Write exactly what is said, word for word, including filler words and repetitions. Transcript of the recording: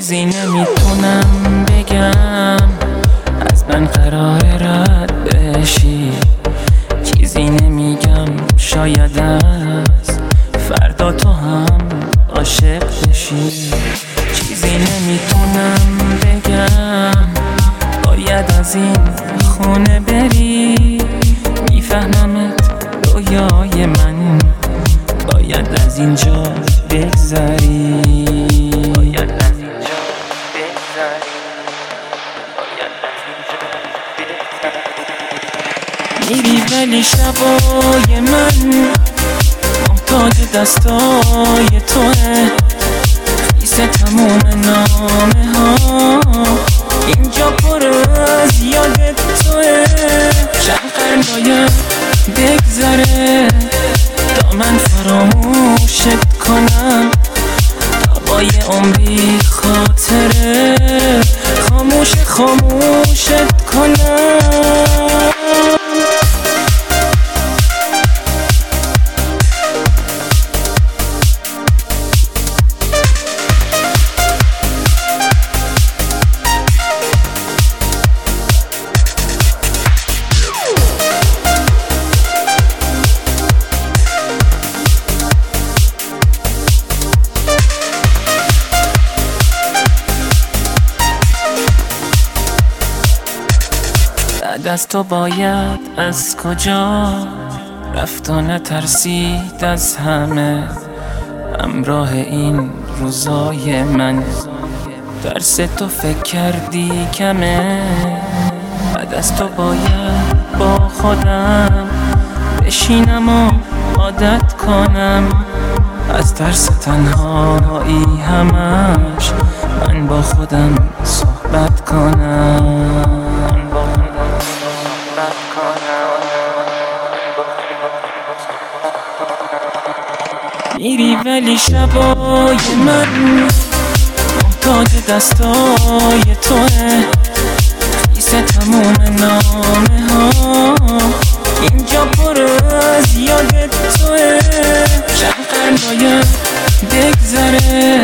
چیزی نمیتونم بگم، از من قرار رد بشی. چیزی نمیگم شاید از فردا تو هم عاشق بشی. چیزی نمیتونم بگم، باید از این خونه بری. میفهممت رویای من، باید از اینجا بگذری. باید از اینجا بگذری. باید از اینجا بگذری. میری ولی شبای من محتاج دستای توه. خیسه تموم نامه ها اینجا پر از یادت توه. چند قرن باید بگذره تا من فراموشت کنم. دوای عمری خاطره خاموش خاموشت کنم. بعد از تو باید از کجا رفت و نترسید از همه. همراه این روزای من درس تو فکر کردی کمه. بعد از تو باید با خودم بشینم و عادت کنم. از ترس تنهایی همش من با خودم صحبت کنم. میری ولی شبای من محتاج دستای توه. خیسه تموم نامه ها اینجا پر از یادت توه. چند قرن باید بگذره